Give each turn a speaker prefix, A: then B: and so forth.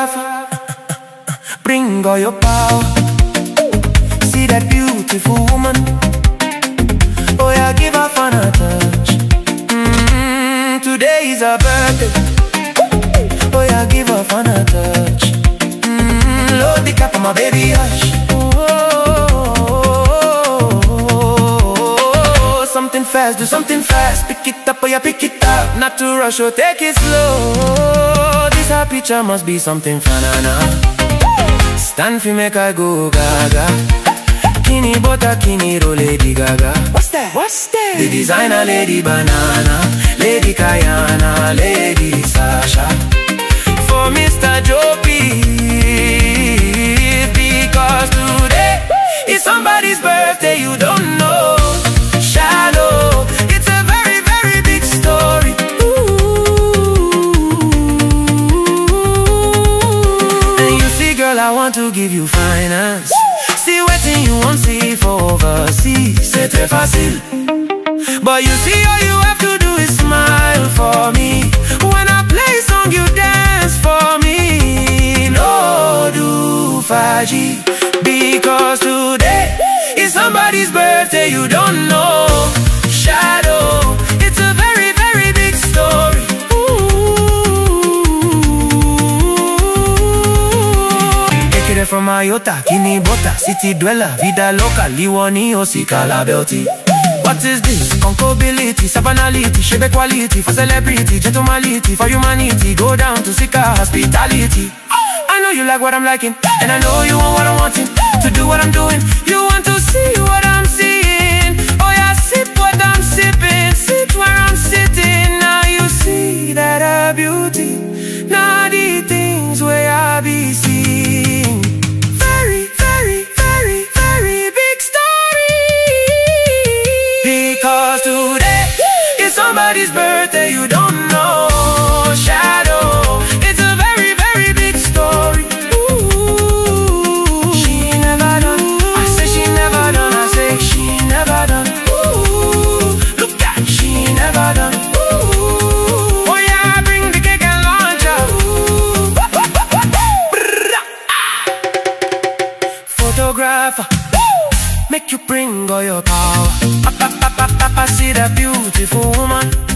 A: Photographer, bring all your power. See that beautiful woman. Oh yeah, give her fun a touch. Today is her birthday. Oh yeah, give her fun a touch. Load the cap on my baby, hush. Something fast, do something fast. Pick it up, oh yeah, pick it up. Not to rush, oh take it slow. This her picture must be something phanana. Stand for make I go gaga. Kini butter, kini roll, Lady Gaga. What's that? What's that? The designer, Lady Banana, Lady Kayana, Lady Sasha. For Mr. Joe P, because today is somebody's birthday you don't know. Shallow, it's a very, very big story. And you see, girl, I want to give you finance. See waiting you won't see for overseas. C'était facile. But you see, all you have to do is smile for me. When I play song, you dance for me. No do faji, because today is somebody's birthday you don't know. Shadow, it's a very, very big story. Take it from Ayota, Kini Bota, City Dweller, Vida Loca, Liwoni, Osika, La Belty. What is this? Concobility, sabanality, shebe quality, for celebrity, gentlemanity, for humanity. Go down to seek hospitality. I know you like what I'm liking, and I know you want what I'm wanting. To do what I'm doing, you want to see what I'm seeing. Oh yeah, sip what I'm sipping, sit where I'm sitting. Now you see that her beauty, now the things where I be seeing. Very, very, very, very big story. Because today is somebody's birthday you don't know. Shadow, it's a very, very big story. She never done. I say she never done. I say she never done. Look at, she never done. Oh yeah, bring the cake and launch her. Photographer, make you bring all your power. I see that beautiful woman.